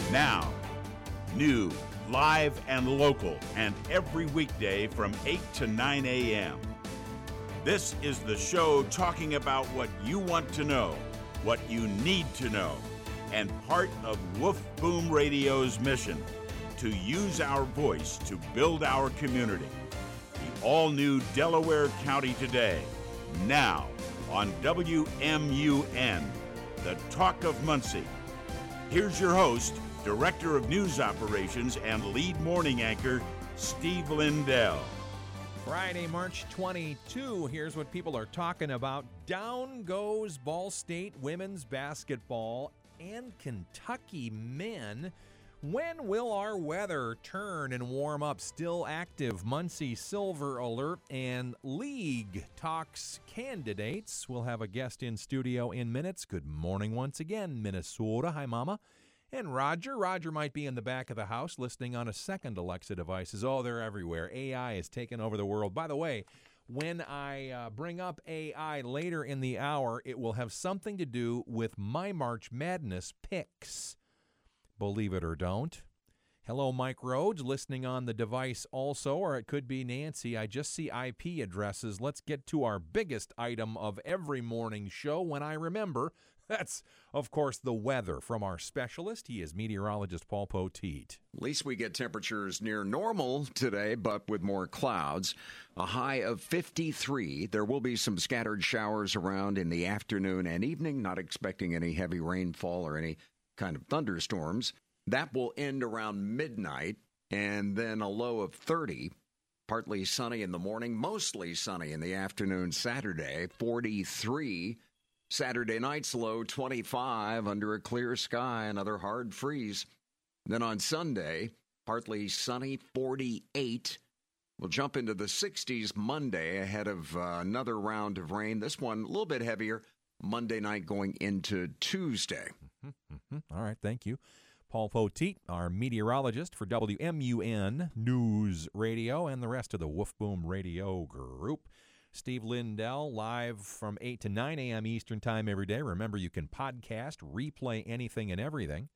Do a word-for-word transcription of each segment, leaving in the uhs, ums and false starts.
Now, new, live, and local, and every weekday from eight to nine a.m. This is the show talking about what you want to know, what you need to know, and part of Woof Boom Radio's mission to use our voice to build our community. The all-new Delaware County Today, now on W M U N, the Talk of Muncie. Here's your host, Director of News Operations and lead morning anchor, Steve Lindell. Friday, March twenty-second, here's what people are talking about. Down goes Ball State women's basketball and Kentucky men. When will our weather turn and warm up? Still active Muncie Silver Alert and League talks candidates. We'll have a guest in studio in minutes. Good morning once again, Minnesota. Hi, Mama. And Roger. Roger might be in the back of the house listening on a second Alexa devices. Oh, they're everywhere. A I is taking over the world. By the way, when I uh, bring up A I later in the hour, it will have something to do with my March Madness picks. Believe it or don't. Hello, Mike Rhodes, listening on the device also, or it could be Nancy. I just see I P addresses. Let's get to our biggest item of every morning show when I remember. That's, of course, the weather from our specialist. He is meteorologist Paul Poteet. At least we get temperatures near normal today, but with more clouds. A high of fifty-three. There will be some scattered showers around in the afternoon and evening. Not expecting any heavy rainfall or any kind of thunderstorms. That will end around midnight, and then a low of thirty. Partly sunny in the morning, mostly sunny in the afternoon Saturday, forty-three. Saturday night's low, twenty-five, under a clear sky, another hard freeze. Then on Sunday, partly sunny, forty-eight. We'll jump into the sixties Monday ahead of uh, another round of rain. This one a little bit heavier Monday night going into Tuesday. Mm-hmm, mm-hmm. All right, thank you. Paul Poteet, our meteorologist for W M U N News Radio and the rest of the Woof Boom Radio group. Steve Lindell, live from eight to nine a.m. Eastern Time every day. Remember, you can podcast, replay anything and everything.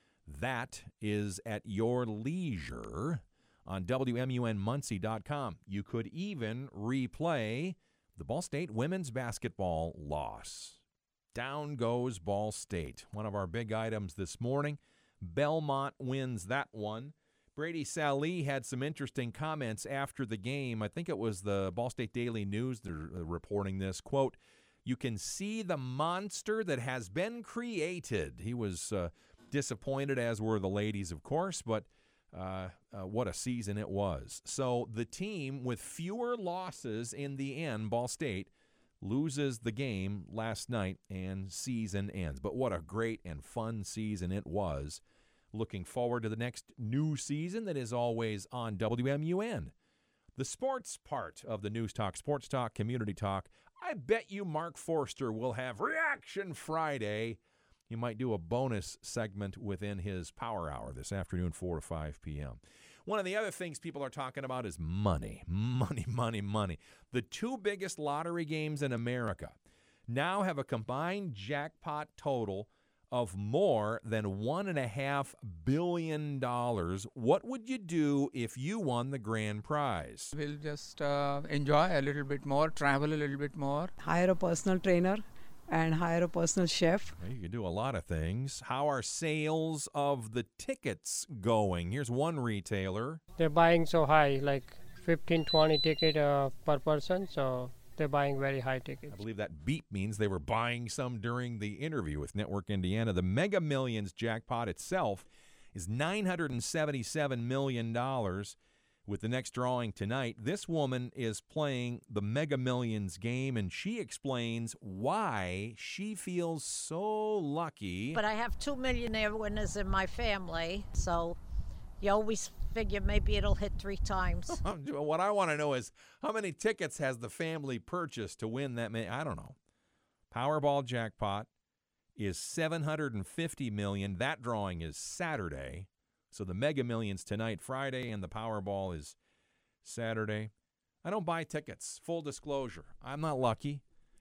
That is at your leisure on W M U N Muncie dot com. You could even replay the Ball State women's basketball loss. Down goes Ball State. One of our big items this morning. Belmont wins that one. Brady Sallee had some interesting comments after the game. I think it was the Ball State Daily News that are reporting this. Quote, "You can see the monster that has been created." He was uh, disappointed, as were the ladies, of course, but uh, uh, what a season it was. So the team with fewer losses in the end, Ball State, loses the game last night and season ends. But what a great and fun season it was. Looking forward to the next new season that is always on W M U N. The sports part of the News Talk, Sports Talk, Community Talk. I bet you Mark Forster will have Reaction Friday. He might do a bonus segment within his Power Hour this afternoon, four to five p.m. One of the other things people are talking about is money. Money, money, money. The two biggest lottery games in America now have a combined jackpot total of more than one and a half billion dollars. What would you do if you won the grand prize? We'll just uh, enjoy a little bit more, travel a little bit more. Hire a personal trainer and hire a personal chef. Well, you can do a lot of things. How are sales of the tickets going? Here's one retailer. They're buying so high, like fifteen, twenty ticket uh, per person, so they're buying very high tickets. I believe that beep means they were buying some during the interview with Network Indiana. The Mega Millions jackpot itself is nine hundred seventy-seven million dollars. With the next drawing tonight, this woman is playing the Mega Millions game, and she explains why she feels so lucky. But I have two millionaire winners in my family, so you always figure maybe it'll hit three times. What I want to know is how many tickets has the family purchased to win that many? I don't know. Powerball jackpot is seven hundred fifty million dollars. That drawing is Saturday. So the Mega Millions tonight, Friday, and the Powerball is Saturday. I don't buy tickets. Full disclosure. I'm not lucky.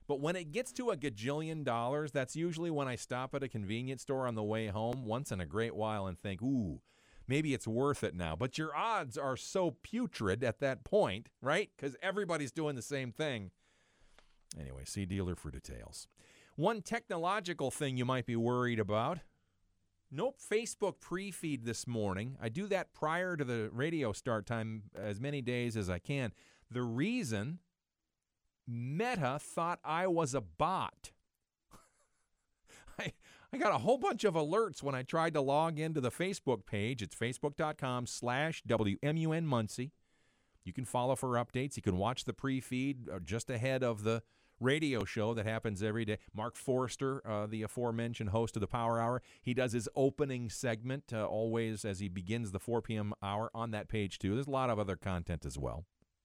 But when it gets to a gajillion dollars, that's usually when I stop at a convenience store on the way home once in a great while and think, ooh, maybe it's worth it now. But your odds are so putrid at that point, right? Because everybody's doing the same thing. Anyway, see dealer for details. One technological thing you might be worried about. Nope, Facebook pre-feed this morning. I do that prior to the radio start time as many days as I can. The reason, Meta thought I was a bot. I, I got a whole bunch of alerts when I tried to log into the Facebook page. It's facebook.com slash WMUN Muncie. You can follow for updates. You can watch the pre-feed just ahead of the radio show that happens every day. Mark Forster, uh, the aforementioned host of the Power Hour, he does his opening segment uh, always as he begins the four p.m. hour on that page too. There's a lot of other content as well.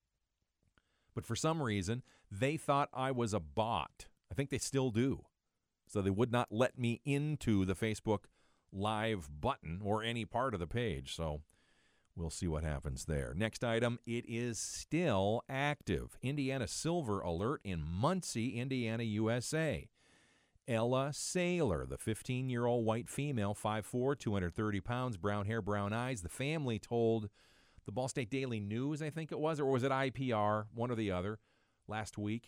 But for some reason, they thought I was a bot. I think they still do. So they would not let me into the Facebook Live button or any part of the page. So we'll see what happens there. Next item, it is still active. Indiana Silver Alert in Muncie, Indiana, U S A. Ella Saylor, the fifteen-year-old white female, five foot four, two hundred thirty pounds, brown hair, brown eyes. The family told the Ball State Daily News, I think it was, or was it I P R, one or the other, last week,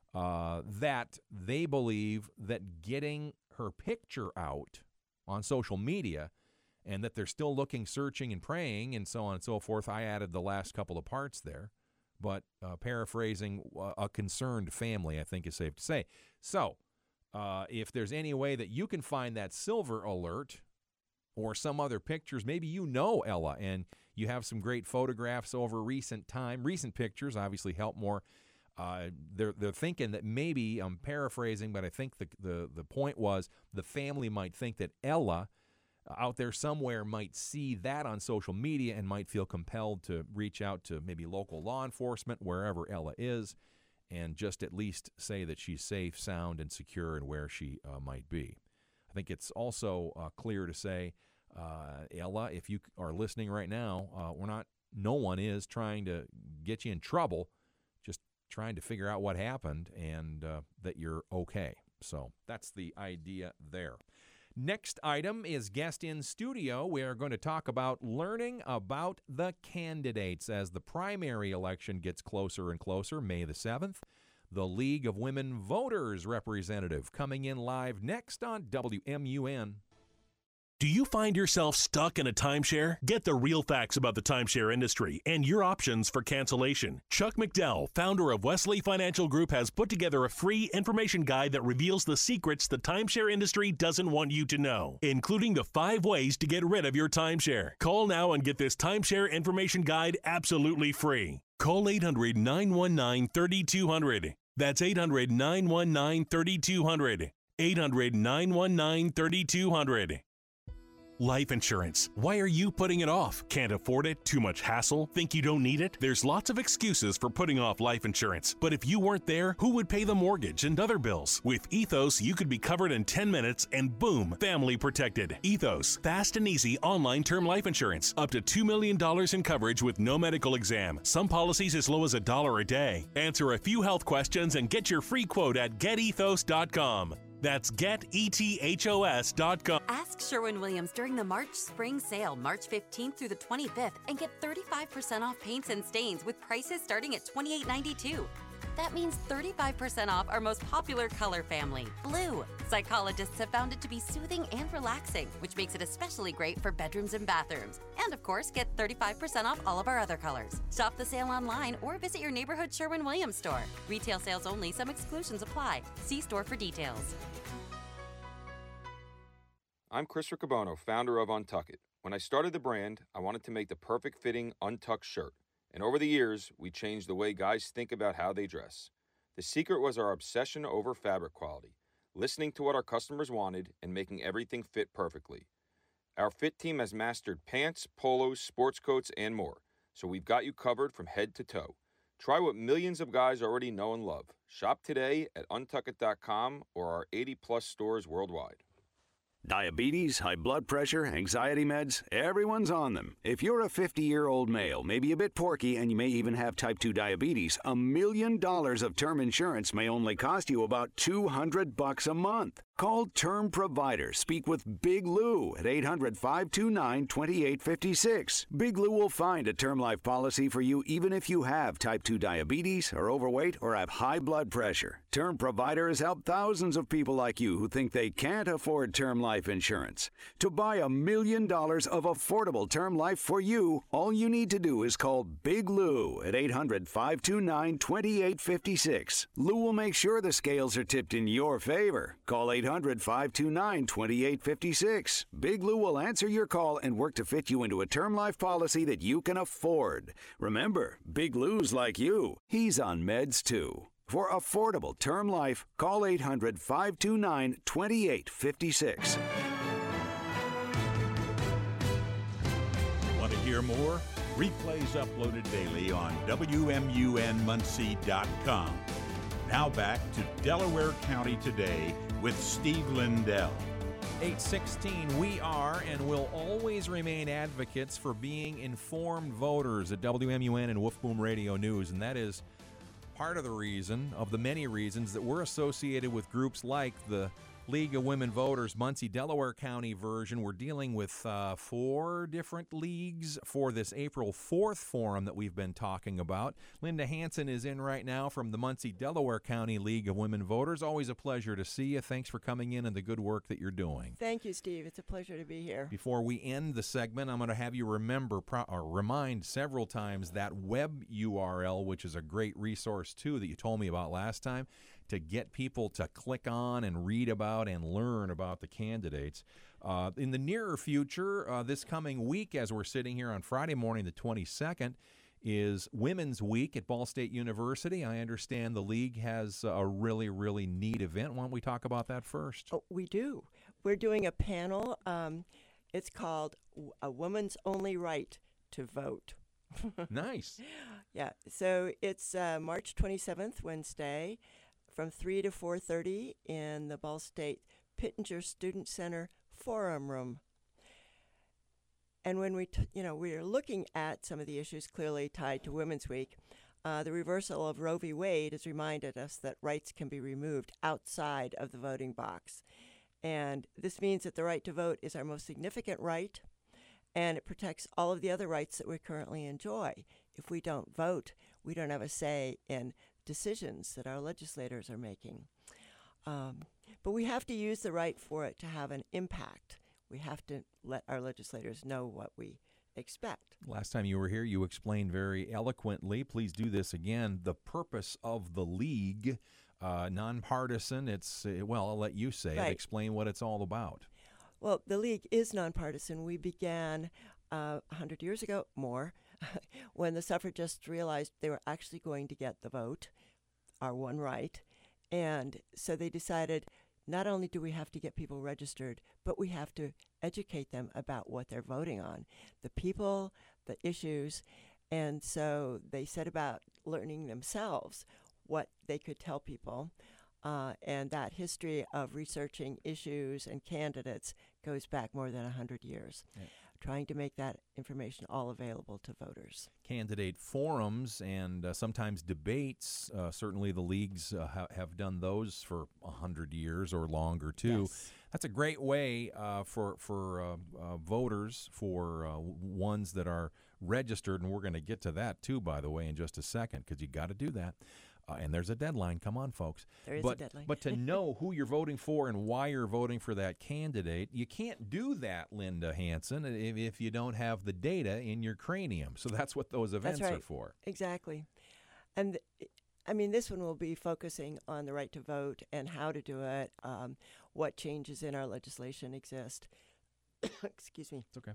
uh, that they believe that getting her picture out on social media and that they're still looking, searching, and praying, and so on and so forth. I added the last couple of parts there, but uh, paraphrasing uh, a concerned family, I think is safe to say. So uh, if there's any way that you can find that silver alert or some other pictures, maybe you know Ella, and you have some great photographs over recent time. Recent pictures obviously help more. Uh, they're they're thinking that maybe, I'm paraphrasing, but I think the, the, the point was the family might think that Ella out there somewhere might see that on social media and might feel compelled to reach out to maybe local law enforcement, wherever Ella is, and just at least say that she's safe, sound, and secure and where she uh, might be. I think it's also uh, clear to say, uh, Ella, if you are listening right now, uh, we're not, no one is trying to get you in trouble, just trying to figure out what happened and uh, that you're okay. So that's the idea there. Next item is guest in studio. We are going to talk about learning about the candidates as the primary election gets closer and closer, May the seventh. The League of Women Voters representative coming in live next on W M U N. Do you find yourself stuck in a timeshare? Get the real facts about the timeshare industry and your options for cancellation. Chuck McDowell, founder of Wesley Financial Group, has put together a free information guide that reveals the secrets the timeshare industry doesn't want you to know, including the five ways to get rid of your timeshare. Call now and get this timeshare information guide absolutely free. Call eight hundred, nine one nine, three two zero zero. That's eight hundred, nine one nine, three two zero zero. eight hundred, nine one nine, three two zero zero. Life insurance. Why are you putting it off? Can't afford it? Too much hassle? Think you don't need it? There's lots of excuses for putting off life insurance. But if you weren't there, who would pay the mortgage and other bills? With Ethos, you could be covered in ten minutes and boom, family protected. Ethos, fast and easy online term life insurance. Up to two million dollars in coverage with no medical exam. Some policies as low as a dollar a day. Answer a few health questions and get your free quote at get ethos dot com. That's get ethos dot com. Ask Sherwin-Williams during the March Spring Sale, March fifteenth through the twenty-fifth, and get thirty-five percent off paints and stains with prices starting at twenty-eight ninety-two. That means thirty-five percent off our most popular color family, blue. Psychologists have found it to be soothing and relaxing, which makes it especially great for bedrooms and bathrooms. And of course, get thirty-five percent off all of our other colors. Shop the sale online or visit your neighborhood Sherwin-Williams store. Retail sales only, some exclusions apply. See store for details. I'm Chris Riccobono, founder of Untuck It. When I started the brand, I wanted to make the perfect fitting untucked shirt. And over the years, we changed the way guys think about how they dress. The secret was our obsession over fabric quality, listening to what our customers wanted and making everything fit perfectly. Our fit team has mastered pants, polos, sports coats, and more, so we've got you covered from head to toe. Try what millions of guys already know and love. Shop today at untuck it dot com or our eighty plus stores worldwide. Diabetes, high blood pressure, anxiety meds, everyone's on them. If you're a fifty-year-old male, maybe a bit porky, and you may even have type two diabetes, a million dollars of term insurance may only cost you about two hundred bucks a month. Call Term Provider. Speak with Big Lou at eight hundred, five two nine, two eight five six. Big Lou will find a term life policy for you even if you have type two diabetes, are overweight, or have high blood pressure. Term Provider has helped thousands of people like you who think they can't afford term life insurance. To buy a million dollars of affordable term life for you, all you need to do is call Big Lou at eight hundred, five two nine, two eight five six. Lou will make sure the scales are tipped in your favor. Call eight hundred, five two nine, two eight five six. Big Lou will answer your call and work to fit you into a term life policy that you can afford. Remember, Big Lou's like you. He's on meds too. For affordable term life, call eight hundred, five two nine, two eight five six. Want to hear more? Replays uploaded daily on W M U N Muncie dot com. Now back to Delaware County Today with Steve Lindell. eight sixteen, we are and will always remain advocates for being informed voters at W M U N and Wolf Boom Radio News, and that is part of the reason, of the many reasons, that we're associated with groups like the League of Women Voters, Muncie, Delaware County version. We're dealing with uh, four different leagues for this April fourth forum that we've been talking about. Linda Hansen is in right now from the Muncie, Delaware County League of Women Voters. Always a pleasure to see you. Thanks for coming in and the good work that you're doing. Thank you, Steve. It's a pleasure to be here. Before we end the segment, I'm going to have you remember pro- or remind several times that web U R L, which is a great resource, too, that you told me about last time, to get people to click on and read about and learn about the candidates. Uh, in the nearer future, uh, this coming week, as we're sitting here on Friday morning, the twenty-second, is Women's Week at Ball State University. I understand the league has a really, really neat event. Why don't we talk about that first? Oh, we do. We're doing a panel. Um, it's called A Woman's Only Right to Vote. Nice. Yeah. So it's uh, March twenty-seventh, Wednesday, from three to four thirty in the Ball State Pittenger Student Center Forum Room. And when we, t- you know, we're looking at some of the issues clearly tied to Women's Week, uh, the reversal of Roe v. Wade has reminded us that rights can be removed outside of the voting box. And this means that the right to vote is our most significant right, and it protects all of the other rights that we currently enjoy. If we don't vote, we don't have a say in decisions that our legislators are making. Um, but we have to use the right for it to have an impact. We have to let our legislators know what we expect. Last time you were here, you explained very eloquently, please do this again, the purpose of the league, uh, nonpartisan. It's, uh, well, I'll let you say Right. it. Explain what it's all about. Well, the league is nonpartisan. We began uh, one hundred years ago, more, when the suffragists realized they were actually going to get the vote, our one right. And so they decided not only do we have to get people registered, but we have to educate them about what they're voting on, the people, the issues. And so they set about learning themselves what they could tell people. Uh, and that history of researching issues and candidates goes back more than one hundred years, yeah. Trying to make that information all available to voters. Candidate forums and uh, sometimes debates, uh, certainly the leagues uh, ha- have done those for one hundred years or longer, too. Yes. That's a great way uh, for, for uh, uh, voters, for uh, ones that are registered, and we're going to get to that, too, by the way, in just a second, because you got to do that. Uh, and there's a deadline. Come on, folks. There is but, a deadline. But to know who you're voting for and why you're voting for that candidate, you can't do that, Linda Hansen, if, if you don't have the data in your cranium. So that's what those events that's right. are for. Exactly. And, th- I mean, this one will be focusing on the right to vote and how to do it, um, what changes in our legislation exist. Excuse me. It's okay.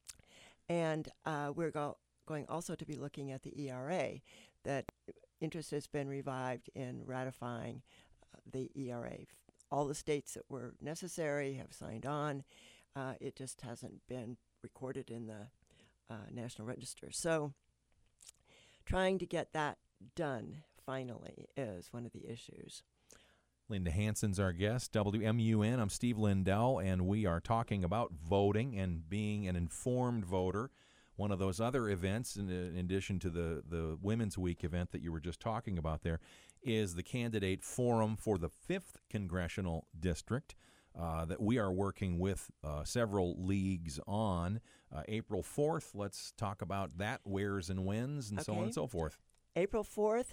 And uh, we're go- going also to be looking at the E R A, that interest has been revived in ratifying uh, the E R A. All the states that were necessary have signed on. Uh, it just hasn't been recorded in the uh, National Register. So trying to get that done finally is one of the issues. Linda Hansen's our guest, W M U N. I'm Steve Lindell, and we are talking about voting and being an informed voter. One of those other events, in, in addition to the, the Women's Week event that you were just talking about there, is the Candidate Forum for the fifth Congressional District uh, that we are working with uh, several leagues on. Uh, April fourth, let's talk about that, wheres and whens, and okay. so on and so forth. April fourth,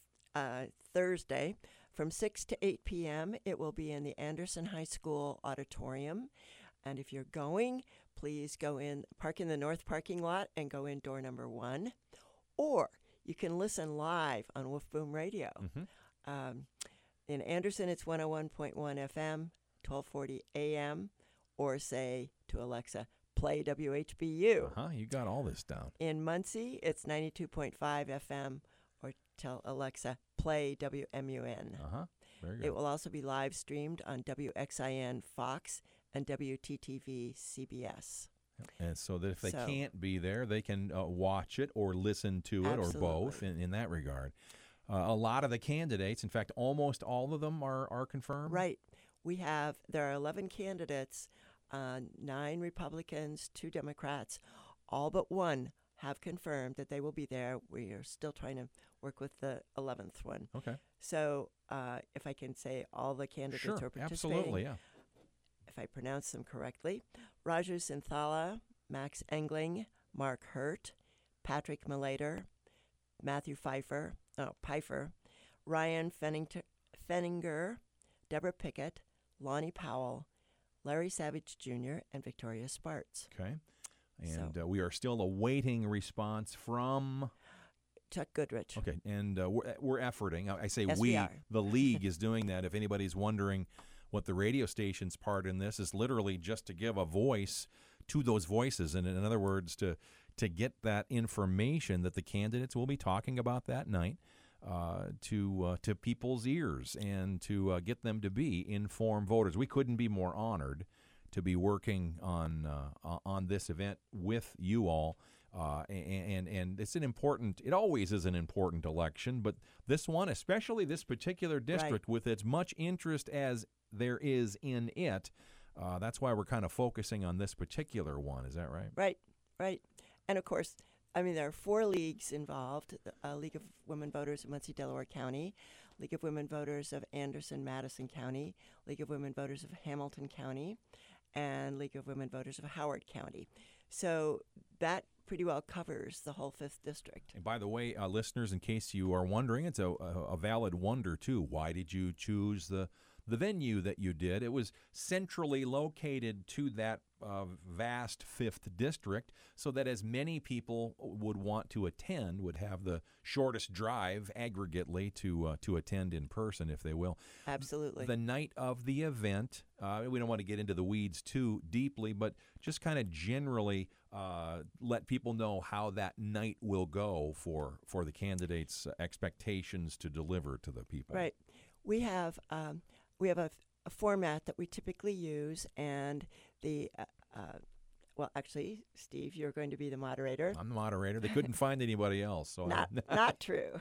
uh, Thursday, from six to eight p.m., it will be in the Anderson High School auditorium. And if you're going, please go in, park in the north parking lot and go in door number one. Or you can listen live on Wolf Boom Radio. Mm-hmm. Um, in Anderson, it's one oh one point one F M, twelve forty A M, or say to Alexa, play W H B U. Uh-huh, you got all this down. In Muncie, it's ninety-two point five F M, or tell Alexa, play W M U N. Uh-huh, very good. It will also be live streamed on W X I N Fox and W T T V C B S. And so that if they So- can't be there, they can uh, watch it or listen to it Absolutely. or both in, in that regard. Uh, a lot of the candidates, in fact, almost all of them are, are confirmed? Right. We have, there are eleven candidates, uh, nine Republicans, two Democrats. All but one have confirmed that they will be there. We are still trying to work with the eleventh one. Okay. So uh, if I can say all the candidates Sure, are participating. absolutely, yeah. If I pronounce them correctly. Raju Sinthala, Max Engling, Mark Hurt, Patrick Malater, Matthew Pfeiffer, oh, Pfeiffer, Ryan Fenninger, Fenninger, Deborah Pickett, Lonnie Powell, Larry Savage Junior, and Victoria Spartz. Okay. And So- uh, we are still awaiting response from Chuck Goodrich. Okay, and uh, we're, we're efforting. I I say Yes, we. we are. The league is doing that. If anybody's wondering what the radio station's part in this is, literally just to give a voice to those voices, and in other words, to to get that information that the candidates will be talking about that night uh, to uh, to people's ears, and to uh, get them to be informed voters. We couldn't be more honored to be working on uh, on this event with you all. Uh, and, and and it's an important, it always is an important election, but this one, especially this particular district, Right. with as much interest as there is in it, uh, that's why we're kind of focusing on this particular one. Is that right? Right, right. And of course, I mean, there are four leagues involved, the uh, League of Women Voters of Muncie, Delaware County, League of Women Voters of Anderson, Madison County, League of Women Voters of Hamilton County, and League of Women Voters of Howard County. So that pretty well covers the whole fifth district. And by the way, uh, listeners, in case you are wondering, it's a, a, a valid wonder, too. Why did you choose the the venue that you did? It was centrally located to that uh, vast fifth district, so that as many people would want to attend, would have the shortest drive aggregately to uh, to attend in person, if they will. Absolutely. The night of the event, uh, we don't want to get into the weeds too deeply, but just kind of generally uh, let people know how that night will go for, for the candidates' expectations to deliver to the people. Right. We have um, we have a, a format that we typically use, and the uh, uh, well, actually, Steve, you're going to be the moderator. I'm the moderator. They couldn't find anybody else, so Not I, not true.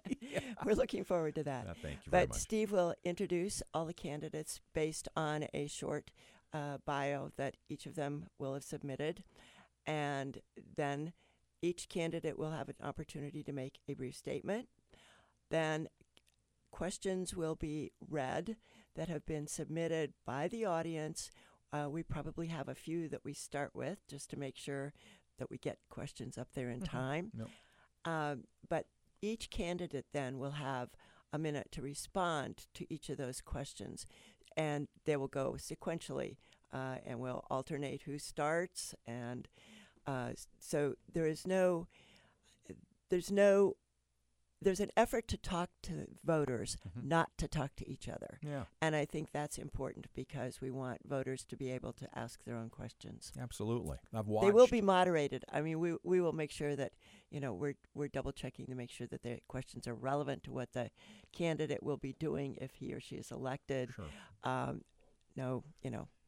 We're looking forward to that. Uh, thank you very But much. Steve will introduce all the candidates based on a short uh, bio that each of them will have submitted, and then each candidate will have an opportunity to make a brief statement. Then questions will be read that have been submitted by the audience. Uh, we probably have a few that we start with just to make sure that we get questions up there in Mhm. time. Yep. Um, but each candidate then will have a minute to respond to each of those questions, and they will go sequentially, uh, and we'll alternate who starts. And uh, s- so there is no, there's no, there's an effort to talk to voters, Mhm. not to talk to each other. Yeah. And I think that's important because we want voters to be able to ask their own questions. Absolutely. I've watched. They will be moderated. I mean, we we will make sure that, you know, we're we're double checking to make sure that the questions are relevant to what the candidate will be doing if he or she is elected. Sure. Um, no, you know,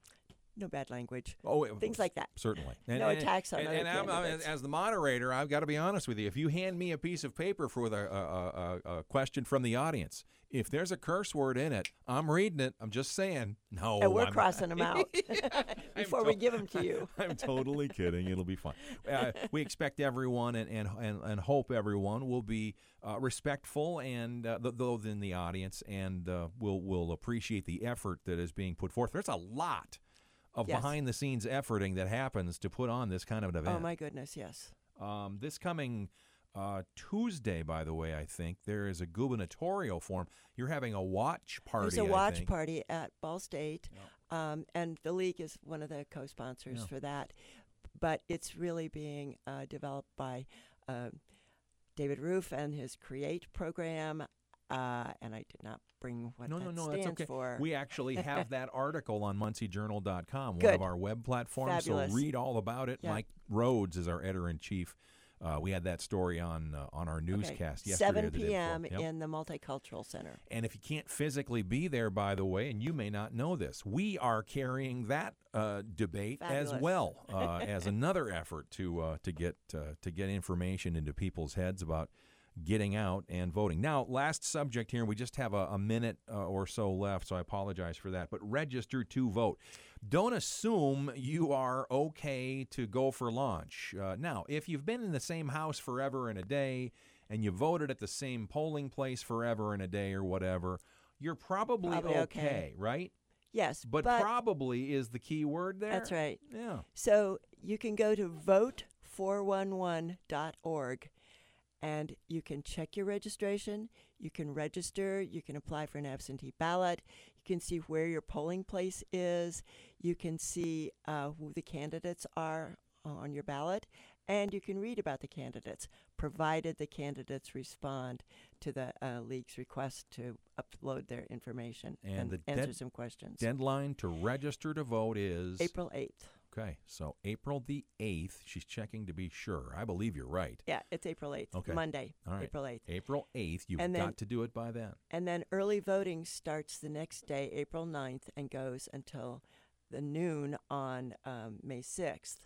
no bad language. Oh, things like that. Certainly. No attacks on and, other and I'm, I'm, candidates. as the moderator, I've got to be honest with you. If you hand me a piece of paper for with a, a, a, a question from the audience, if there's a curse word in it, I'm reading it. I'm just saying, no. And we're I'm, crossing them out before we to- give them to you. I'm totally kidding. It'll be fun. Uh, we expect everyone and, and, and, and hope everyone will be uh, respectful and uh, th- those in the audience and uh, will will appreciate the effort that is being put forth. There's a lot of Yes. behind-the-scenes efforting that happens to put on this kind of an event. Oh, my goodness, yes. Um, this coming uh, Tuesday, by the way, I think, there is a gubernatorial forum. You're having a watch party, There's a I watch think. party at Ball State, um, and the league is one of the co-sponsors Yeah. for that. But it's really being uh, developed by uh, David Roof and his CREATE program, uh, and I did not bring what No, that no, no, stands that's okay. for. We actually have that article on Muncie Journal dot com, one Good. of our web platforms. Fabulous. So read all about it. Yeah. Mike Rhodes is our editor-in-chief. Uh, we had that story on uh, on our newscast Okay. yesterday. or seven the day p.m. before. Yep. in the Multicultural Center. And if you can't physically be there, by the way, and you may not know this, we are carrying that uh, debate as Fabulous. well uh, as another effort to uh, to get uh, to get information into people's heads about getting out and voting. Now, last subject here, and we just have a, a minute uh, or so left, so I apologize for that. But register to vote. Don't assume you are okay to go for lunch. Uh, now, if you've been in the same house forever and a day, and you voted at the same polling place forever and a day or whatever, you're probably, Probably okay, okay. right? Yes, But, but probably is the key word there. that's right. Yeah. So you can go to vote four one one dot org and you can check your registration. You can register. You can apply for an absentee ballot. You can see where your polling place is. You can see uh, who the candidates are on your ballot. And you can read about the candidates, provided the candidates respond to the uh, league's request to upload their information And and, the answer dead- some questions. Deadline to register to vote is April eighth. Okay, so April the eighth. She's checking to be sure. I believe you're right. Yeah, it's April eighth, Okay. Monday, All right. April eighth. April eighth. You've And then- got to do it by then. And then early voting starts the next day, April ninth, and goes until the noon on um, May sixth,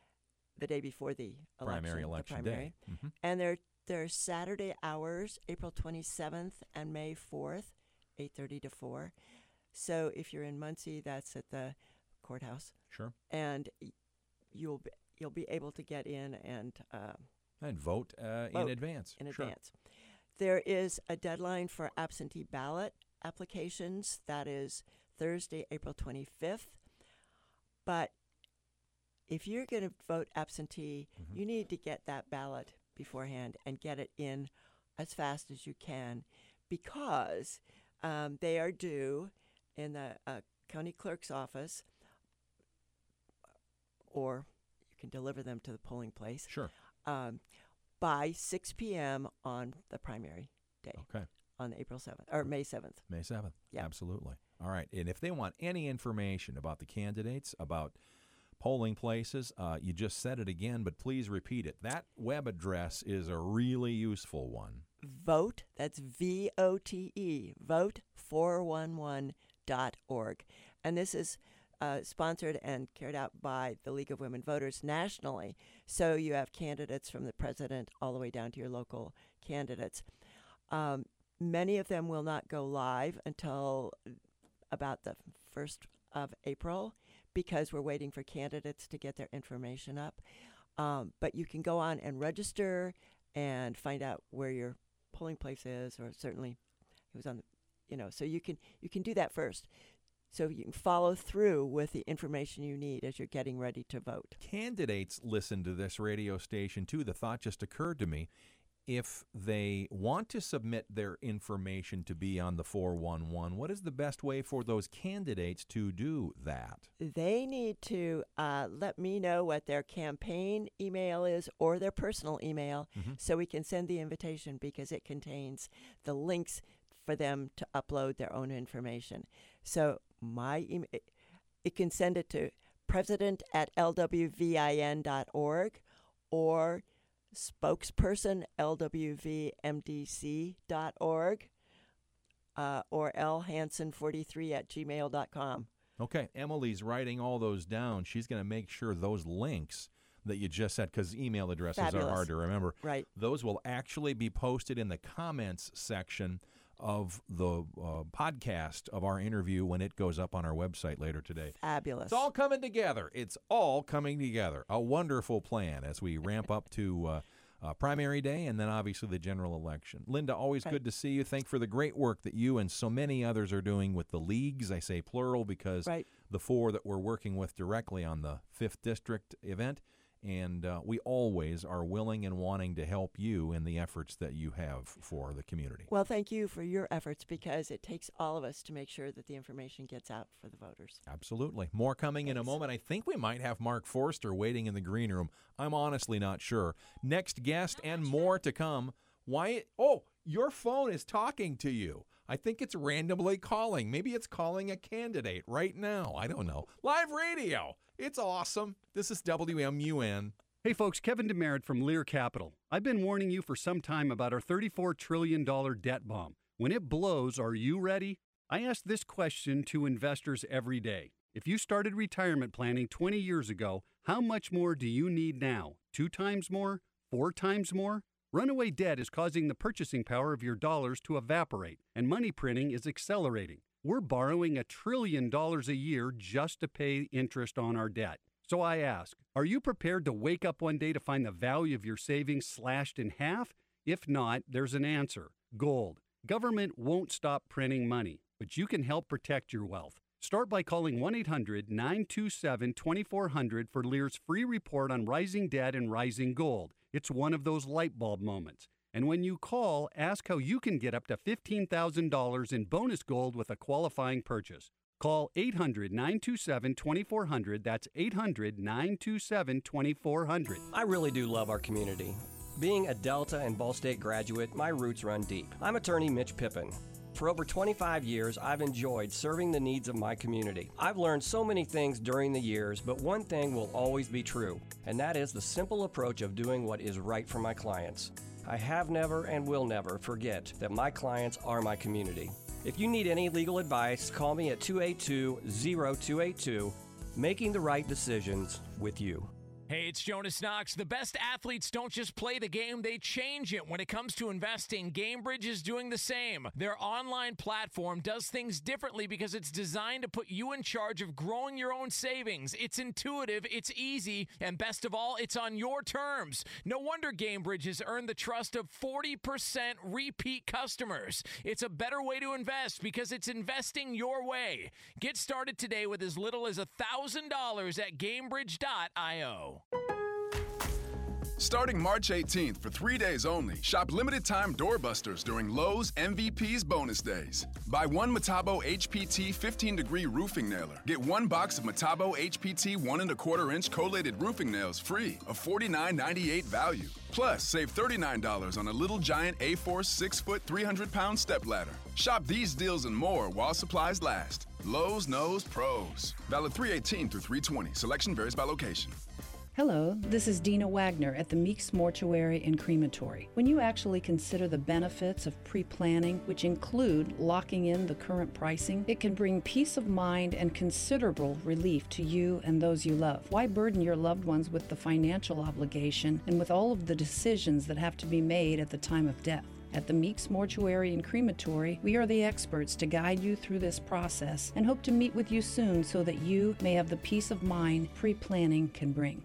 the day before the election. Primary the election primary. day. Mhm. And there, there are Saturday hours, April twenty-seventh and May fourth, eight thirty to four. So if you're in Muncie, that's at the courthouse. Sure. And y- you'll be, you'll be able to get in and uh, And vote, uh, vote in advance. In Sure. advance. There is a deadline for absentee ballot applications. That is Thursday, April twenty-fifth. But if you're going to vote absentee, Mhm. you need to get that ballot beforehand and get it in as fast as you can, because um, they are due in the uh, county clerk's office, or you can deliver them to the polling place. Sure. Um, by six p.m. on the primary day. Okay. On April seventh or May seventh. May seventh. Yeah. Absolutely. All right. And if they want any information about the candidates, about polling places, uh, you just said it again, but please repeat it. That web address is a really useful one. Vote, that's V O T E, vote four one one dot org. And this is uh, sponsored and carried out by the League of Women Voters nationally. So you have candidates from the president all the way down to your local candidates. Um, many of them will not go live until about the first of April, because we're waiting for candidates to get their information up. Um, but you can go on and register and find out where your polling place is, or certainly it was on the, you know, so you can you can do that first. So you can follow through with the information you need as you're getting ready to vote. Candidates listen to this radio station too. The thought just occurred to me. If they want to submit their information to be on the four one one, what is the best way for those candidates to do that? They need to uh, let me know what their campaign email is or their personal email, Mhm. so we can send the invitation, because it contains the links for them to upload their own information. So my email, it can send it to president at l w v i n dot org or spokesperson l w v m d c dot org uh, or l hansen forty-three at gmail dot com. Okay, Emily's writing all those down. She's going to make sure those links that you just said, because email addresses Fabulous. are hard to remember. Right. Those will actually be posted in the comments section of the uh, podcast of our interview when it goes up on our website later today. Fabulous. It's all coming together. It's all coming together. A wonderful plan as we ramp up to uh, uh, primary day and then obviously the general election. Linda, always Right. good to see you. Thank you for the great work that you and so many others are doing with the leagues. I say plural because Right. the four that we're working with directly on the fifth District event. And uh, we always are willing and wanting to help you in the efforts that you have for the community. Well, thank you for your efforts because it takes all of us to make sure that the information gets out for the voters. Absolutely. More coming in a moment. I think we might have Mark Forster waiting in the green room. I'm honestly not sure. Next guest and more to come. Why? Oh, your phone is talking to you. I think it's randomly calling. Maybe it's calling a candidate right now. I don't know. Live radio. It's awesome. This is W M U N. Hey folks, Kevin Demerit from Lear Capital. I've been warning you for some time about our thirty-four trillion dollars debt bomb. When it blows, are you ready? I ask this question to investors every day. If you started retirement planning twenty years ago, how much more do you need now? Two times more? Four times more? Runaway debt is causing the purchasing power of your dollars to evaporate, and money printing is accelerating. We're borrowing a trillion dollars a year just to pay interest on our debt. So I ask, are you prepared to wake up one day to find the value of your savings slashed in half? If not, there's an answer. Gold. Government won't stop printing money, but you can help protect your wealth. Start by calling one eight hundred nine two seven two four zero zero for Lear's free report on rising debt and rising gold. It's one of those light bulb moments. And when you call, ask how you can get up to fifteen thousand dollars in bonus gold with a qualifying purchase. Call eight hundred nine two seven two four zero zero. That's eight hundred nine two seven two four zero zero. I really do love our community. Being a Delta and Ball State graduate, my roots run deep. I'm attorney Mitch Pippin. For over twenty-five years, I've enjoyed serving the needs of my community. I've learned so many things during the years, but one thing will always be true, and that is the simple approach of doing what is right for my clients. I have never and will never forget that my clients are my community. If you need any legal advice, call me at two eight two, zero two eight two, making the right decisions with you. Hey, it's Jonas Knox. The best athletes don't just play the game, they change it. When it comes to investing, Gamebridge is doing the same. Their online platform does things differently because it's designed to put you in charge of growing your own savings. It's intuitive, it's easy, and best of all, it's on your terms. No wonder Gamebridge has earned the trust of forty percent repeat customers. It's a better way to invest because it's investing your way. Get started today with as little as one thousand dollars at Gamebridge dot io. Starting March eighteenth for three days only, shop limited-time doorbusters during Lowe's M V P's bonus days. Buy one Metabo H P T fifteen degree roofing nailer. Get one box of Metabo H P T one and a quarter inch collated roofing nails free, a forty-nine ninety-eight value. Plus, save thirty-nine dollars on a Little Giant A four six foot three hundred pound step ladder. Shop these deals and more while supplies last. Lowe's knows pros. Valid three eighteen through three twenty. Selection varies by location. Hello, this is Dina Wagner at the Meeks Mortuary and Crematory. When you actually consider the benefits of pre-planning, which include locking in the current pricing, it can bring peace of mind and considerable relief to you and those you love. Why burden your loved ones with the financial obligation and with all of the decisions that have to be made at the time of death? At the Meeks Mortuary and Crematory, we are the experts to guide you through this process and hope to meet with you soon so that you may have the peace of mind pre-planning can bring.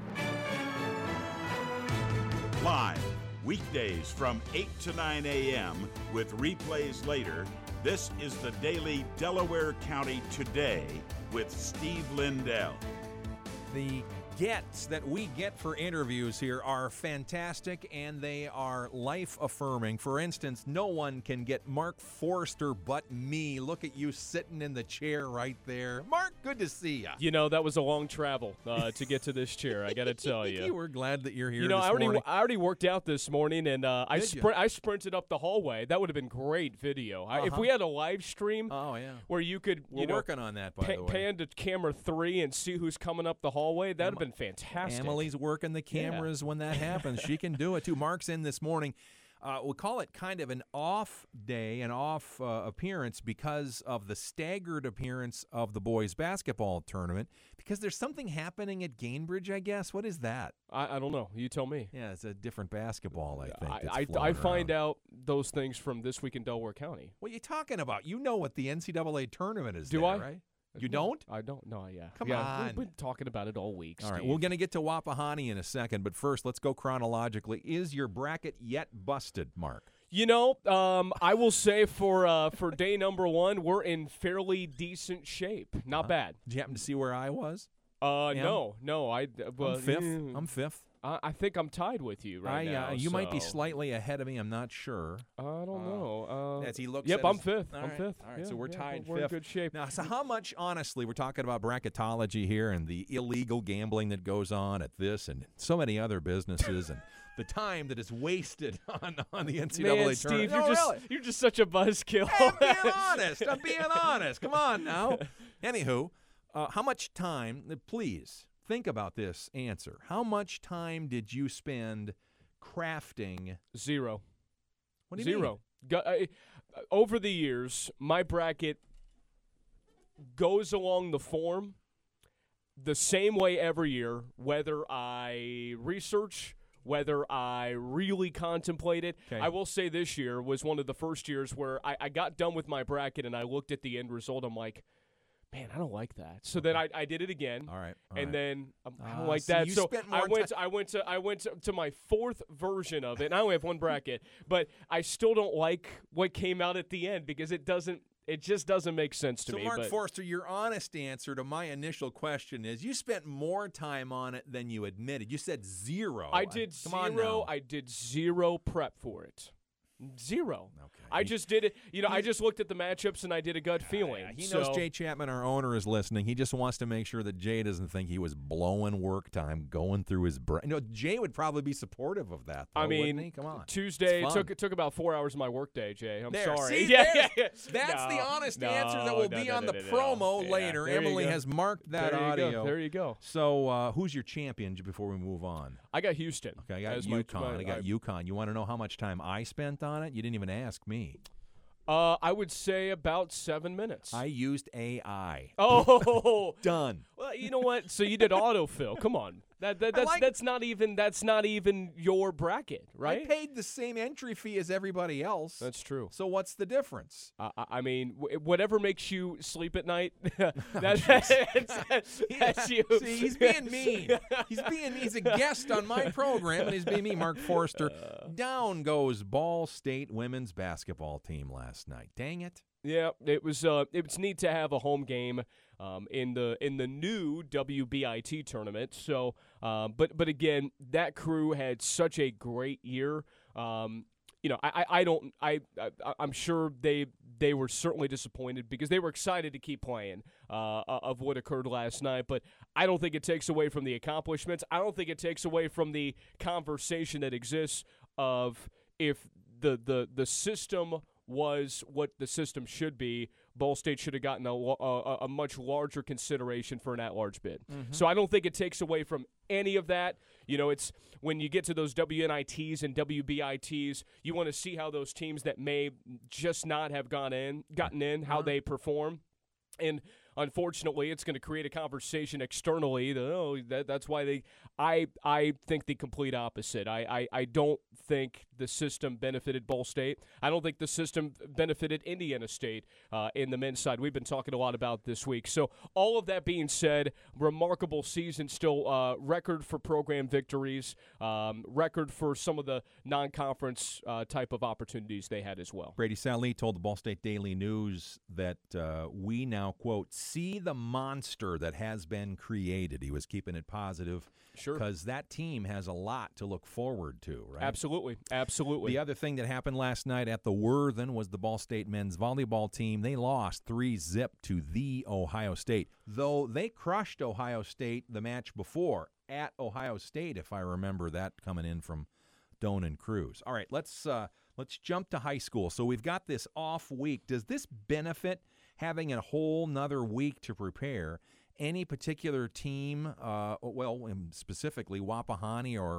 Live, weekdays from eight to nine a.m. with replays later, this is the Daily Delaware County Today with Steve Lindell. The gets that we get for interviews here are fantastic and they are life affirming. For instance, no one can get Mark Forster but me. Look at you sitting in the chair right there. Mark, good to see you. You know, that was a long travel uh, to get to this chair, I got to tell you. You were glad that you're here You know, this I already morning. I already worked out this morning and uh, I, Did spr- I sprinted up the hallway. That would have been great video. I, if Uh-huh. we had a live stream oh, yeah. where you could We're you know, working on that, by pa- the way. pan to camera three and see who's coming up the hallway, that would have been fantastic. Emily's working the cameras Yeah. when that happens. She can do it, too. Mark's in this morning. Uh, we'll call it kind of an off day, an off uh, appearance because of the staggered appearance of the boys basketball tournament, because there's something happening at Gainbridge, I guess. What is that? I, I don't know. You tell me. Yeah, it's a different basketball, I think. I, I, I find out those things from This Week in Delaware County. What are you talking about? You know what the N C double A tournament is Do there, I? right? You don't? I don't know, yeah. Come yeah, on. We've been talking about it all week, All right, Steve. we're going to get to Wapahani in a second, but first, let's go chronologically. Is your bracket yet busted, Mark? You know, um, I will say for uh, for day number one, we're in fairly decent shape. Not Uh, bad. Did you happen to see where I was? Uh, Am? no, no. I, uh, well, I'm fifth. mm, I'm fifth. I, I think I'm tied with you right I, now. uh, you might be so- slightly ahead of me. I'm not sure. I don't Uh, know. Uh, As he looks yep, at I'm his- fifth. All I'm right, fifth. All right, Yeah, so we're yeah, tied We're fifth. in good shape. Now, so how much, honestly, we're talking about bracketology here and the illegal gambling that goes on at this and so many other businesses and the time that is wasted on, on the N C double A Man, tournament. Steve, No, you're just really. you're just such a buzzkill. Hey, I'm being honest. I'm being honest. Come on now. Anywho, uh, how much time, uh, please, think about this answer. How much time did you spend crafting? Zero. What do you Zero. Go, uh, over the years, my bracket goes along the form the same way every year, whether I research, whether I really contemplate it. Okay. I will say this year was one of the first years where I, I got done with my bracket and I looked at the end result. I'm like, man, I don't like that. So then I, I did it again. All right. all and right. then um, I don't Ah, like so that. you So spent I more went. ti- To, I went to. I went to, to my fourth version of it. And I only have one bracket, but I still don't like what came out at the end because it doesn't. It just doesn't make sense to So, me. Mark but Forster, your honest answer to my initial question is you spent more time on it than you admitted. You said zero. I did Come on zero. now. I did zero prep for it. Zero. Okay. I He- just did it. You know, I he's- just looked at the matchups and I did a gut feeling. He knows So- Jay Chapman, our owner, is listening. He just wants to make sure that Jay doesn't think he was blowing work time going through his brain. No, Jay would probably be supportive of that, though, I mean, wouldn't he? Come on. Tuesday It's took fun. it took about four hours of my workday, Jay. I'm There, sorry. see, yeah, there's- yeah, yeah. That's the No, honest no, answer that will no, be no, on no, the no, no. promo Yeah, later. there you Emily go. has marked that there you audio. Go. There you go. So, uh, who's your champion j- before we move on? I got Houston. Okay, I got as my- UConn. my- I got I- UConn. You want to know how much time I spent on it? You didn't even ask me. Uh, I would say about seven minutes. I used A I. Oh, Done. Well, you know what? So you did autofill. Come on, that, that that's like- that's not even that's not even your bracket, right? I paid the same entry fee as everybody else. That's true. So what's the difference? I, I- I mean, w- whatever makes you sleep at night, that, jeez. that's, that's you. See, he's being mean. He's being he's a guest on my program, and he's being mean. Mark Forster. Down goes Ball State women's basketball team last night. Dang it. Yeah, it was uh, it was neat to have a home game um, in the in the new W B I T tournament. So, um, but but again, that crew had such a great year. Um, you know, I, I, I don't I, I I'm sure they they were certainly disappointed because they were excited to keep playing uh, of what occurred last night. But I don't think it takes away from the accomplishments. I don't think it takes away from the conversation that exists of if the the the system was what the system should be, Ball State should have gotten a, a, a much larger consideration for an at-large bid. Mm-hmm. So I don't think it takes away from any of that. You know, it's when you get to those W N I Ts and W B I Ts, you want to see how those teams that may just not have gone in, gotten in, how they perform. And unfortunately, it's going to create a conversation externally. That, oh, that, that's why they. I I think the complete opposite. I, I, I don't think the system benefited Ball State. I don't think the system benefited Indiana State uh, in the men's side. We've been talking a lot about this week. So all of that being said, remarkable season still. Uh, record for program victories. Um, record for some of the non-conference uh, type of opportunities they had as well. Brady Sallee told the Ball State Daily News that uh, we now, quote, see the monster that has been created. He was keeping it positive. Sure. Because that team has a lot to look forward to, right? Absolutely. Absolutely. The other thing that happened last night at the Worthen was the Ball State men's volleyball team. They lost three zip to the Ohio State, though they crushed Ohio State the match before at Ohio State, if I remember that coming in from Doan and Cruz. All right, let's uh, let's jump to high school. So we've got this off week. Does this benefit having a whole nother week to prepare any particular team, uh, well, specifically Wapahani or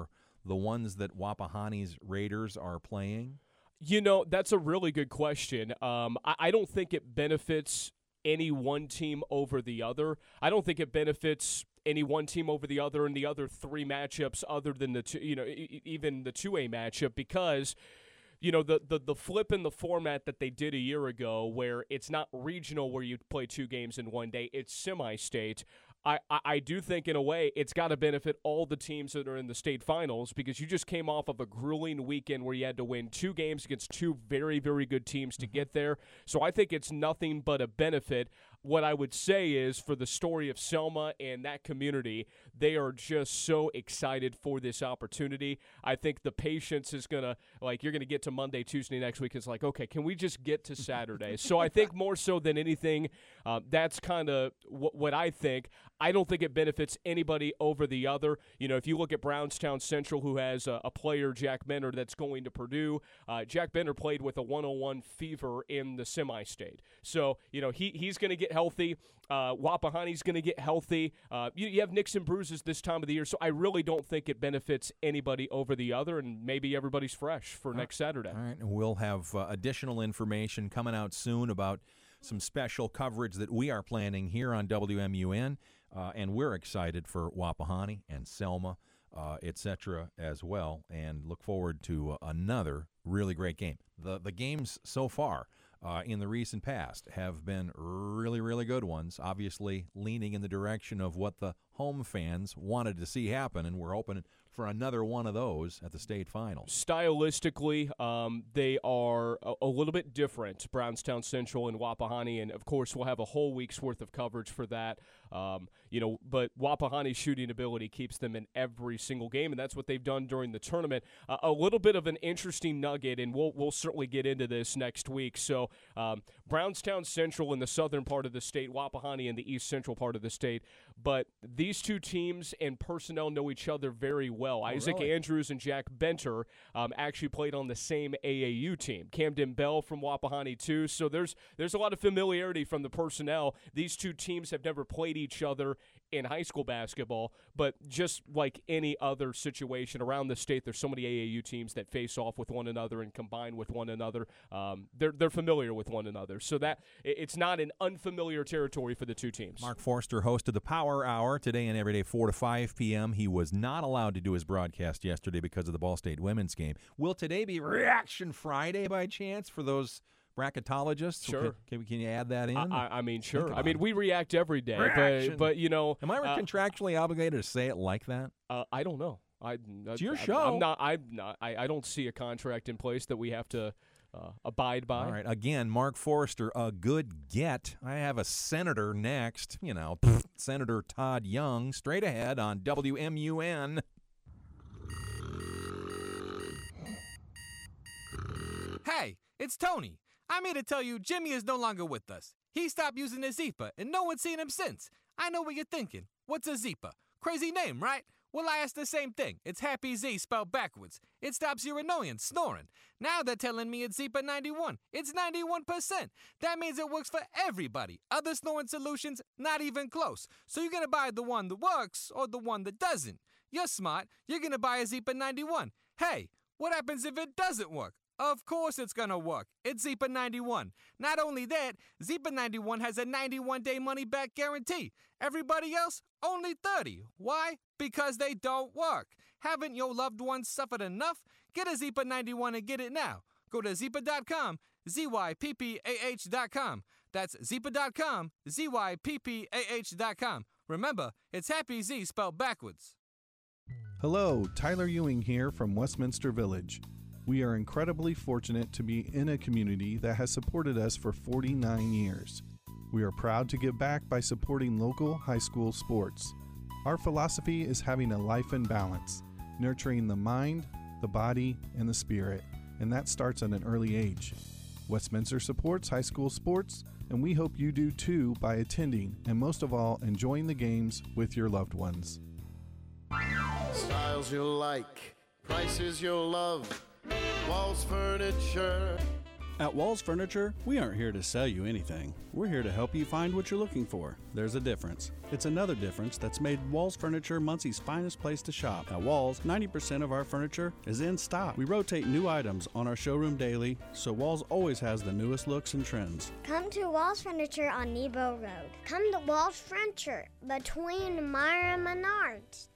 the ones that Wapahani's Raiders are playing? You know, that's a really good question. Um, I, I don't think it benefits any one team over the other. I don't think it benefits any one team over the other in the other three matchups other than the two, you know, e- even the two A matchup, because you know, the, the the flip in the format that they did a year ago where it's not regional where you play two games in one day, it's semi-state. I, I, I do think, in a way, it's got to benefit all the teams that are in the state finals, because you just came off of a grueling weekend where you had to win two games against two very, very good teams to get there. So I think it's nothing but a benefit. What I would say is, for the story of Selma and that community, they are just so excited for this opportunity. I think the patience is going to, like, you're going to get to Monday, Tuesday next week. It's like, okay, can we just get to Saturday? So I think more so than anything, uh, that's kind of w- what I think. I don't think it benefits anybody over the other. You know, if you look at Brownstown Central, who has a, a player, Jack Benner, that's going to Purdue, uh, Jack Benner played with a one oh one fever in the semi-state. So, you know, he he's going to get healthy. Uh, Wapahani's going to get healthy. Uh, you, you have nicks and bruises this time of the year, so I really don't think it benefits anybody over the other, and maybe everybody's fresh for All next Saturday. All right, and we'll have uh, additional information coming out soon about some special coverage that we are planning here on W M U N, uh, and we're excited for Wapahani and Selma, uh, et cetera, as well, and look forward to uh, another really great game. The the games so far uh, in the recent past have been really, really good ones, obviously leaning in the direction of what the home fans wanted to see happen, and we're hoping for another one of those at the state finals. Stylistically, um, they are a, a little bit different, Brownstown Central and Wapahani, and of course we'll have a whole week's worth of coverage for that. Um, you know, but Wapahani's shooting ability keeps them in every single game, and that's what they've done during the tournament. Uh, a little bit of an interesting nugget, and we'll we'll certainly get into this next week. So um, Brownstown Central in the southern part of the state, Wapahani in the east central part of the state, but these two teams and personnel know each other very well. Well. Oh, Isaac really? Andrews and Jack Benter um, actually played on the same A A U team. Camden Bell from Wapahani too. So there's there's a lot of familiarity from the personnel. These two teams have never played each other in high school basketball, but just like any other situation around the state, there's so many A A U teams that face off with one another and combine with one another. Um, they're they're familiar with one another, so that it's not an unfamiliar territory for the two teams. Mark Forster hosted the Power Hour today and every day, four to five p.m. He was not allowed to do his broadcast yesterday because of the Ball State women's game. Will today be Reaction Friday by chance for those bracketologists? Sure. Can, can you add that in? I, I mean, sure. I mean, we react every day, Reaction. but but you know, am I uh, contractually obligated to say it like that? Uh, I don't know. I, it's your I, show. I'm not. I'm not. I, I don't see a contract in place that we have to uh, abide by. All right. Again, Mark Forster, a good get. I have a senator next. You know, Senator Todd Young, straight ahead on W M U N. Hey, it's Tony. I'm here to tell you Jimmy is no longer with us. He stopped using the Zeepa, and no one's seen him since. I know what you're thinking. What's a Zeepa? Crazy name, right? Well, I asked the same thing. It's Happy Z spelled backwards. It stops your annoyance, snoring. Now they're telling me it's Zeepa ninety-one. It's ninety-one percent. That means it works for everybody. Other snoring solutions, not even close. So you're going to buy the one that works or the one that doesn't. You're smart. You're going to buy a Zeepa ninety-one. Hey, what happens if it doesn't work? Of course it's gonna work. It's Zeepa ninety-one. Not only that, Zeepa ninety-one has a ninety-one day money-back guarantee. Everybody else, only thirty. Why? Because they don't work. Haven't your loved ones suffered enough? Get a Zeepa ninety-one and get it now. Go to zeepa dot com, Z Y P P A H dot com. That's zeepa dot com, Z Y P P A H dot com. Remember, it's Happy Z spelled backwards. Hello, Tyler Ewing here from Westminster Village. We are incredibly fortunate to be in a community that has supported us for forty-nine years. We are proud to give back by supporting local high school sports. Our philosophy is having a life in balance, nurturing the mind, the body, and the spirit, and that starts at an early age. Westminster supports high school sports, and we hope you do too by attending and most of all enjoying the games with your loved ones. Styles you'll like, prices you'll love, Walls Furniture. At Walls Furniture, we aren't here to sell you anything. We're here to help you find what you're looking for. There's a difference. It's another difference that's made Walls Furniture Muncie's finest place to shop. At Walls, ninety percent of our furniture is in stock. We rotate new items on our showroom daily, so Walls always has the newest looks and trends. Come to Walls Furniture on Nebo Road. Come to Walls Furniture between Myra and Menards.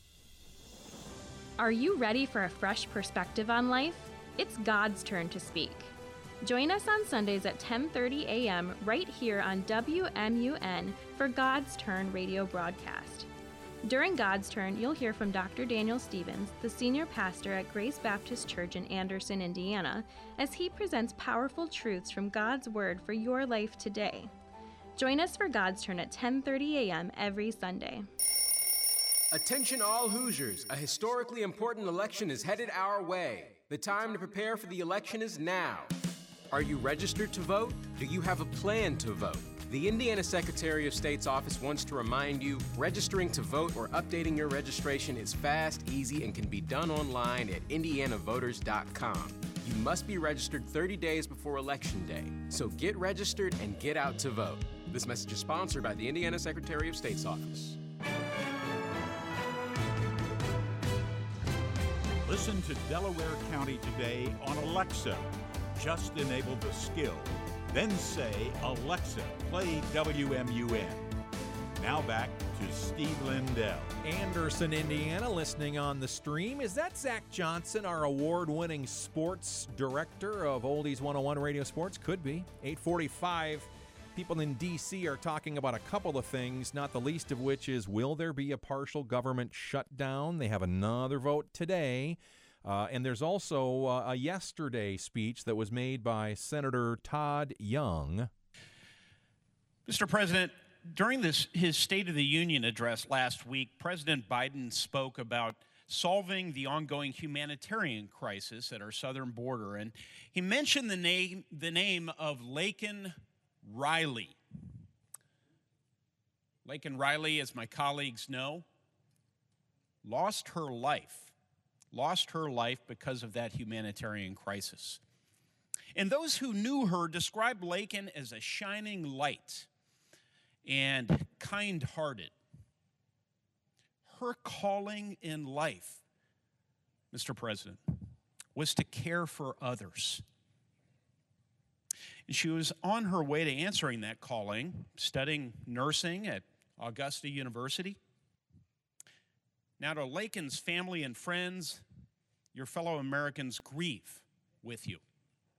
Are you ready for a fresh perspective on life? It's God's turn to speak. Join us on Sundays at ten thirty a.m. right here on W M U N for God's Turn radio broadcast. During God's Turn, you'll hear from Doctor Daniel Stevens, the senior pastor at Grace Baptist Church in Anderson, Indiana, as he presents powerful truths from God's Word for your life today. Join us for God's Turn at ten thirty a.m. every Sunday. Attention all Hoosiers, a historically important election is headed our way. The time to prepare for the election is now. Are you registered to vote? Do you have a plan to vote? The Indiana Secretary of State's office wants to remind you, registering to vote or updating your registration is fast, easy, and can be done online at indiana voters dot com. You must be registered thirty days before Election Day, so get registered and get out to vote. This message is sponsored by the Indiana Secretary of State's office. Listen to Delaware County Today on Alexa. Just enable the skill. Then say, Alexa, play W M U N. Now back to Steve Lindell. Anderson, Indiana, listening on the stream. Is that Zach Johnson, our award-winning sports director of Oldies one oh one Radio Sports? Could be. eight forty-five. People in D C are talking about a couple of things, not the least of which is, will there be a partial government shutdown? They have another vote today. Uh, and there's also uh, a yesterday speech that was made by Senator Todd Young. Mister President, during this his State of the Union address last week, President Biden spoke about solving the ongoing humanitarian crisis at our southern border, and he mentioned the name the name of Laken Riley. Laken Riley, as my colleagues know, lost her life. lost her life because of that humanitarian crisis. And those who knew her described Laken as a shining light and kind-hearted. Her calling in life, Mister President, was to care for others. And she was on her way to answering that calling, studying nursing at Augusta University. Now, to Laken's family and friends, your fellow Americans grieve with you.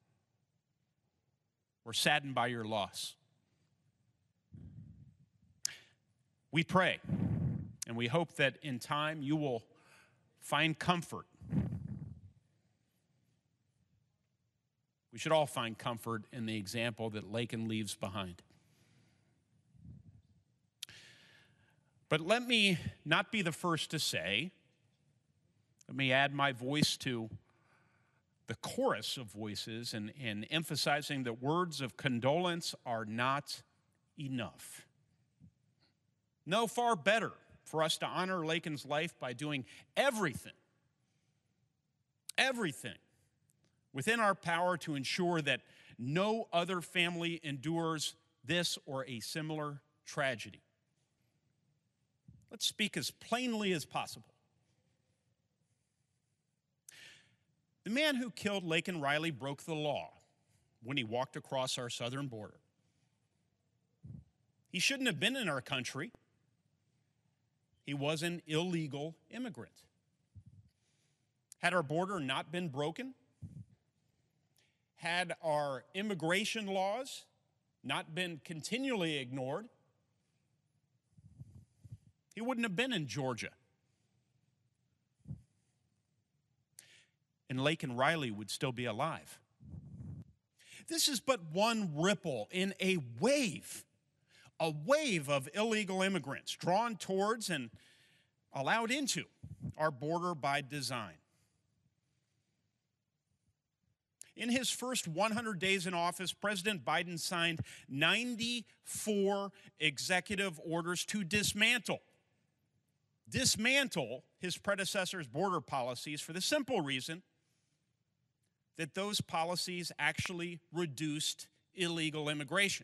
We're saddened by your loss. We pray, and we hope that in time you will find comfort. We should all find comfort in the example that Laken leaves behind. But let me not be the first to say, let me add my voice to the chorus of voices and, and emphasizing that words of condolence are not enough. No, far better for us to honor Laken's life by doing everything, everything within our power to ensure that no other family endures this or a similar tragedy. Let's speak as plainly as possible. The man who killed Laken Riley broke the law when he walked across our southern border. He shouldn't have been in our country. He was an illegal immigrant. Had our border not been broken, had our immigration laws not been continually ignored, he wouldn't have been in Georgia. And Laken Riley would still be alive. This is but one ripple in a wave, a wave of illegal immigrants drawn towards and allowed into our border by design. In his first one hundred days in office, President Biden signed ninety-four executive orders to dismantle dismantle his predecessor's border policies for the simple reason that those policies actually reduced illegal immigration.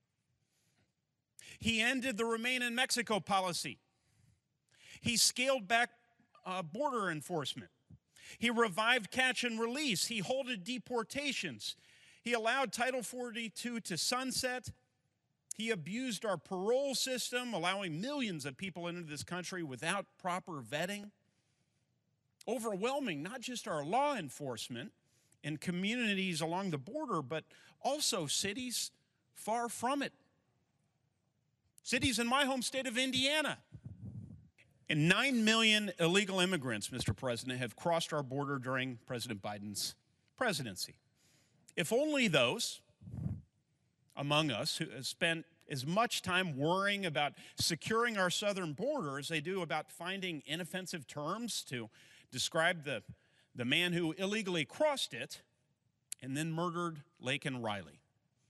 He ended the Remain in Mexico policy. He scaled back uh, border enforcement. He revived catch and release. He halted deportations. He allowed Title forty-two to sunset. He abused our parole system, allowing millions of people into this country without proper vetting. Overwhelming not just our law enforcement in communities along the border, but also cities far from it. Cities in my home state of Indiana. And nine million illegal immigrants, Mister President, have crossed our border during President Biden's presidency. If only those among us who have spent as much time worrying about securing our southern border as they do about finding inoffensive terms to describe the, the man who illegally crossed it and then murdered Laken Riley.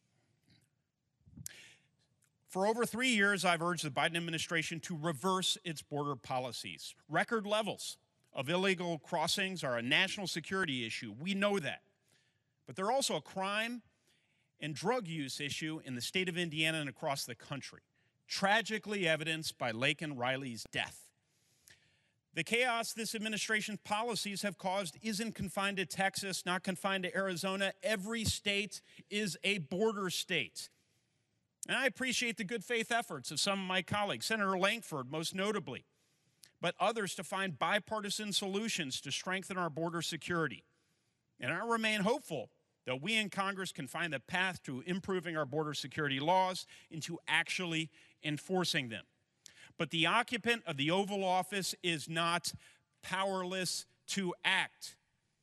For over three years, I've urged the Biden administration to reverse its border policies. Record levels of illegal crossings are a national security issue. We know that. But they're also a crime and drug use issue in the state of Indiana and across the country, tragically evidenced by Laken Riley's death. The chaos this administration's policies have caused isn't confined to Texas, not confined to Arizona. Every state is a border state. And I appreciate the good faith efforts of some of my colleagues, Senator Lankford most notably, but others to find bipartisan solutions to strengthen our border security. And I remain hopeful that we in Congress can find the path to improving our border security laws and to actually enforcing them. But the occupant of the Oval Office is not powerless to act.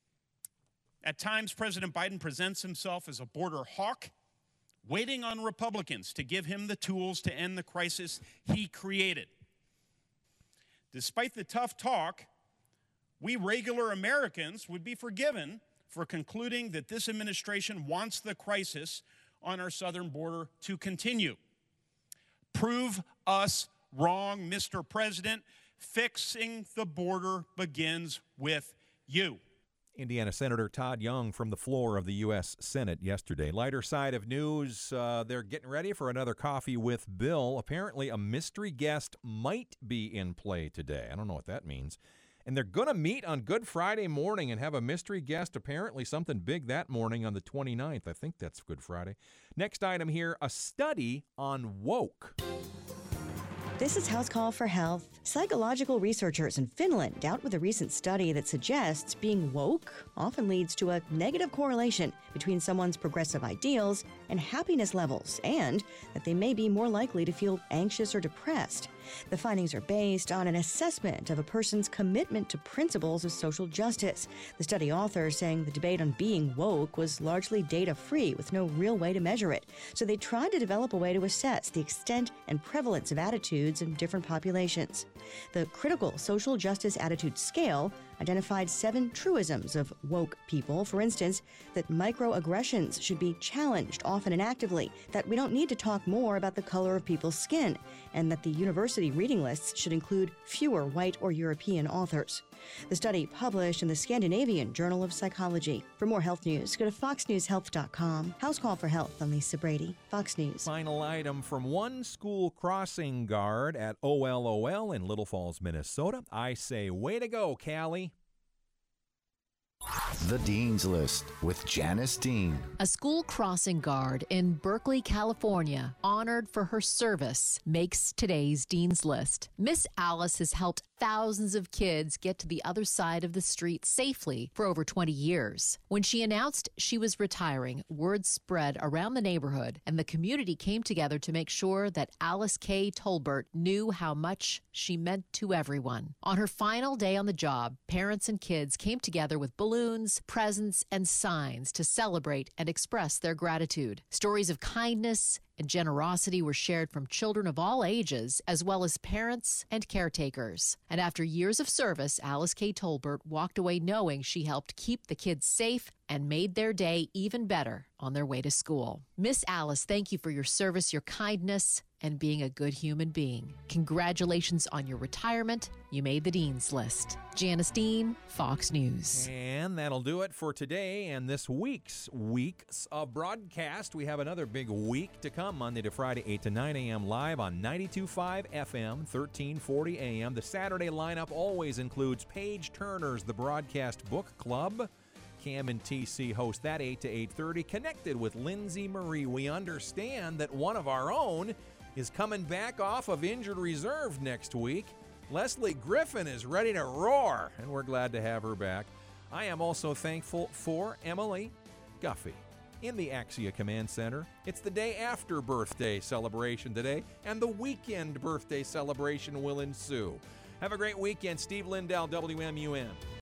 At times, President Biden presents himself as a border hawk, waiting on Republicans to give him the tools to end the crisis he created. Despite the tough talk, we regular Americans would be forgiven for concluding that this administration wants the crisis on our southern border to continue. Prove us wrong, Mister President. Fixing the border begins with you. Indiana Senator Todd Young from the floor of the U S Senate yesterday. Lighter side of news, uh, they're getting ready for another Coffee with Bill. Apparently, a mystery guest might be in play today. I don't know what that means. And they're going to meet on Good Friday morning and have a mystery guest, apparently something big that morning on the twenty-ninth. I think that's Good Friday. Next item here, a study on woke. This is House Call for Health. Psychological researchers in Finland doubt with a recent study that suggests being woke often leads to a negative correlation between someone's progressive ideals and happiness levels, and that they may be more likely to feel anxious or depressed. The findings are based on an assessment of a person's commitment to principles of social justice. The study author saying the debate on being woke was largely data-free with no real way to measure it. So they tried to develop a way to assess the extent and prevalence of attitudes in different populations. The Critical Social Justice Attitude Scale identified seven truisms of woke people. For instance, that microaggressions should be challenged often and actively, that we don't need to talk more about the color of people's skin, and that the university reading lists should include fewer white or European authors. The study published in the Scandinavian Journal of Psychology. For more health news, go to fox news health dot com. House Call for Health. I'm Lisa Brady, Fox News. Final item from one school crossing guard at O L O L in Little Falls, Minnesota. I say, way to go, Callie. The Dean's List with Janice Dean. A school crossing guard in Berkeley, California, honored for her service, makes today's Dean's List. Miss Alice has helped thousands of kids get to the other side of the street safely for over twenty years. When she announced she was retiring, word spread around the neighborhood, and the community came together to make sure that Alice K. Tolbert knew how much she meant to everyone. On her final day on the job, parents and kids came together with balloons, presents, and signs to celebrate and express their gratitude. Stories of kindness and generosity were shared from children of all ages, as well as parents and caretakers. And after years of service, Alice K. Tolbert walked away knowing she helped keep the kids safe and made their day even better on their way to school. Miss Alice, thank you for your service, your kindness, and being a good human being. Congratulations on your retirement. You made the Dean's List. Janice Dean, Fox News. And that'll do it for today and this week's weeks of broadcast. We have another big week to come, Monday to Friday, eight to nine a.m. live on ninety-two point five F M, thirteen forty A M. The Saturday lineup always includes Paige Turner's The Broadcast Book Club. Cam and T C host that eight to eight thirty. Connected with Lindsay Marie. We understand that one of our own is coming back off of injured reserve next week. Leslie Griffin is ready to roar, and we're glad to have her back. I am also thankful for Emily Guffey in the Axia Command Center. It's the day after birthday celebration today, and the weekend birthday celebration will ensue. Have a great weekend. Steve Lindell, W M U N.